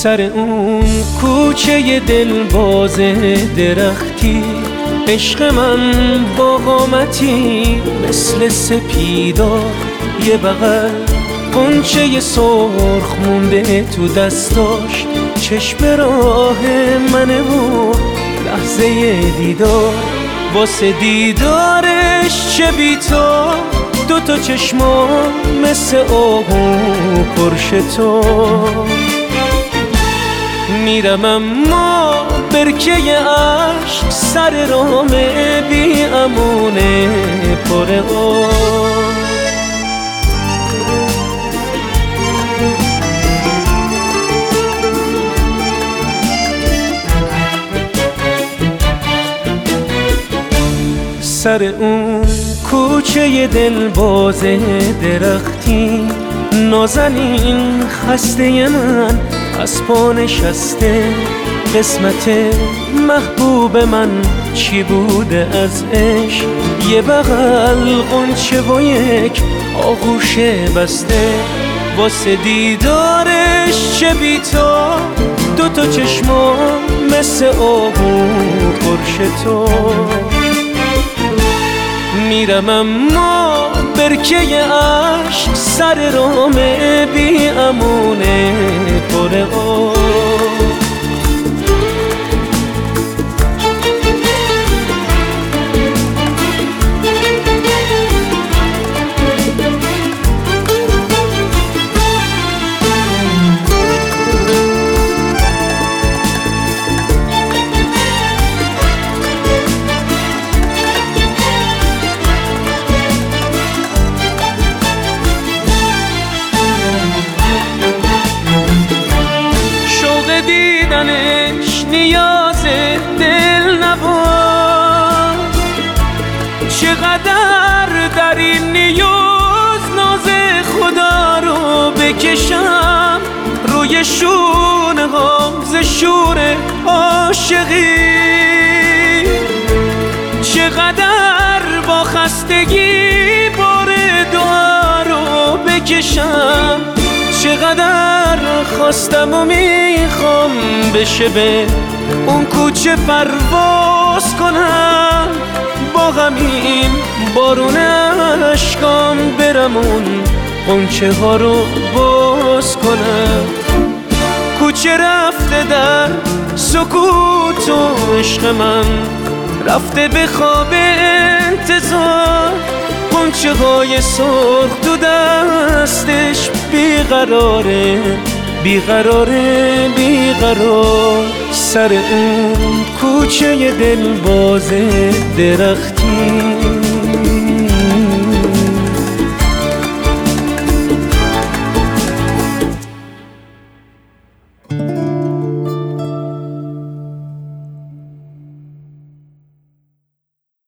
سر اون کوچه دل باز درختی، عشق من با قامتی مثل سپیدار، یه بغل غنچه سرخ مونده تو دستاش، چشم راه منه و لحظه دیدار، واسه دیدارش چه بی تو دوتا چشما مثل آهو پرش تو. میرم اما برکه عشق سر رام بی امونه پر آب. سر اون کوچه دل باز درختی، نازنین خسته من از پا نشسته، قسمت محبوب من چی بوده از عشق، یه بغل غنچه و یک آغوش بسته، واسه دیدارش چه بی تو دوتا چشما مثل آهو پرش تو. میرم اما برکه عشق سر رام بی امونه پر آب. دیدنش نیاز دل نبود، چقدر در این نیاز ناز خدا رو بکشم روی شونه هم ز شور عاشقی، چقدر با خستگی بار دعا رو بکشم، چقدر خواستم و میخوام بشه به اون کوچه پرواز کنم، با غمین بارون اشکام برم اون غنچه ها رو باز کنم. کوچه رفته در سکوت و عشق من رفته به خواب انتظار، غنچه های سرخ تو دستش بیقراره بیقراره بیقرار. سر اون کوچه دل باز درختی